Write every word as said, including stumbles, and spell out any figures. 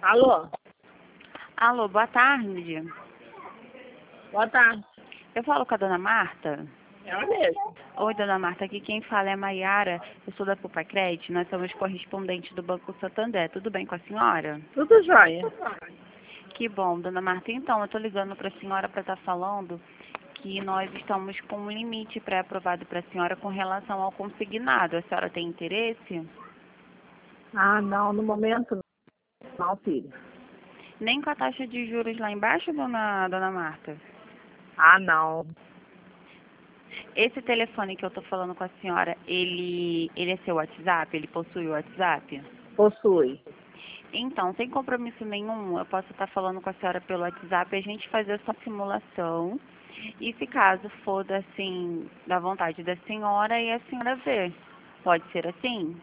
Alô? Alô, boa tarde. Boa tarde. Eu falo com a dona Marta? Ela mesmo. Oi, dona Marta, aqui quem fala é a Maiara, eu sou da Culpa Crédito, nós somos correspondentes do Banco Santander. Tudo bem com a senhora? Tudo jóia. Que bom, dona Marta. Então, eu estou ligando para a senhora para estar falando que nós estamos com um limite pré-aprovado para a senhora com relação ao consignado. A senhora tem interesse? Ah, não, no momento não, filho. Nem com a taxa de juros lá embaixo, dona, dona Marta? Ah, não. Esse telefone que eu estou falando com a senhora, ele, ele é seu WhatsApp? Ele possui o WhatsApp? Possui. Então, sem compromisso nenhum, eu posso estar falando com a senhora pelo WhatsApp, a gente fazer essa simulação. E se caso for, assim, da vontade da senhora, e a senhora ver. Pode ser assim?